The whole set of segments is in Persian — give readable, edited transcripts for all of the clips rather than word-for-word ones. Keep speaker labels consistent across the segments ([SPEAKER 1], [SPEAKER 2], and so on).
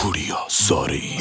[SPEAKER 1] پوریا ساری.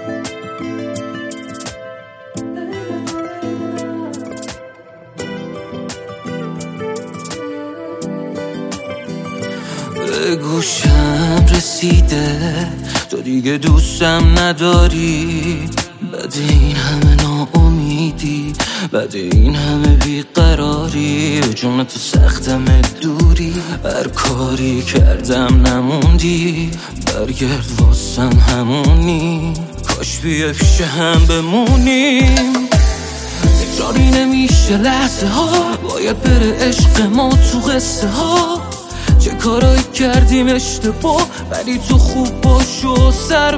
[SPEAKER 2] به گوشم رسیده تو دیگه دوستم نداری، بعد این همه ناامیدی، بعد این همه بیقراری، جون تو سختم دوری، هر کاری کردم نموندی، برگرد واسم همونی، کاش بیا پیش هم بمونیم. تکراری نمیشه لحظه ها، باید بره عشق ما تو قصه ها، چه کارایی کردیم اشتباه، ولی تو خوب باش و سر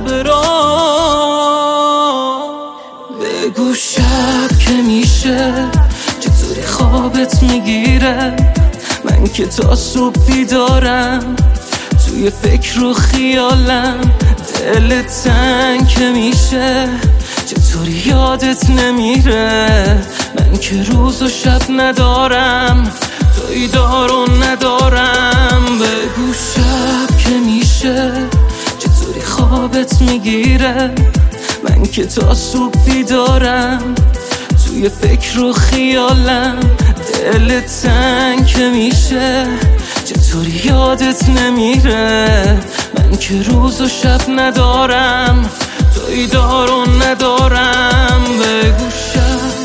[SPEAKER 2] برام. بگو شب که میشه چطوری خوابت میگیره، من که تا صبح بیدارم توی فکر و خیالم، دل تنگ که میشه چطوری یادت نمیره، من که روز و شب ندارم توی دارو ندارم. بگو شب که میشه چطوری خوابت میگیره، من که تا صبح بیدارم توی فکر و خیالم، دل تنگ که میشه چطوری یادت نمیره، من که روز و شب ندارم توی دارو ندارم. بگو شب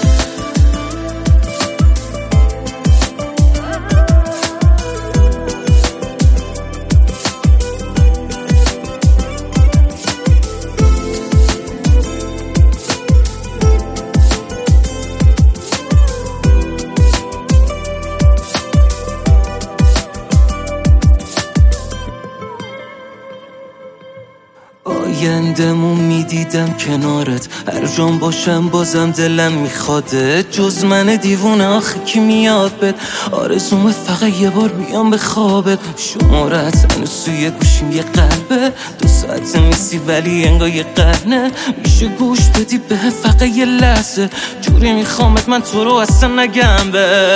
[SPEAKER 2] آیندمو میدیدم کنارت، هر جام باشم بازم دلم میخواده، جز من دیوونه آخه کی میاد بد، آرزومه فقط یه بار بیام به خوابت، شمارت هنوز توی گوشیم یه قلبه، 2 ساعت نیستی ولی انگار یه قرنه، میشه گوش بدی به فقط یه لحظه، جوری میخوامت من تو رو اصلا نگم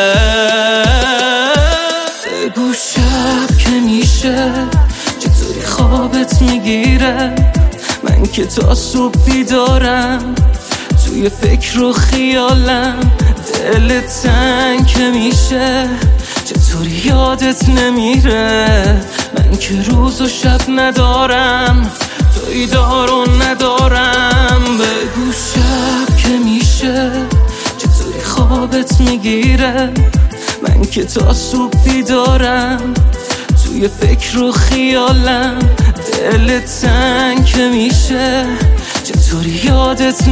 [SPEAKER 2] بگو شب که میشه چطوری خوابت میگیره، من که تا صبح بیدارم توی فکر و خیالم، دل تنگ که میشه چطوری یادت نمیره، من که روز و شب ندارم توی دارو ندارم. بگو شب که میشه چطوری خوابت میگیره، من که تا صبح بیدارم توی فکر و خیالم، دل تنگ که میشه چطوری یادت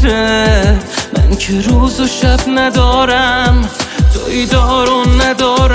[SPEAKER 2] نمیره، من که روز و شب ندارم توی دارو ندارم.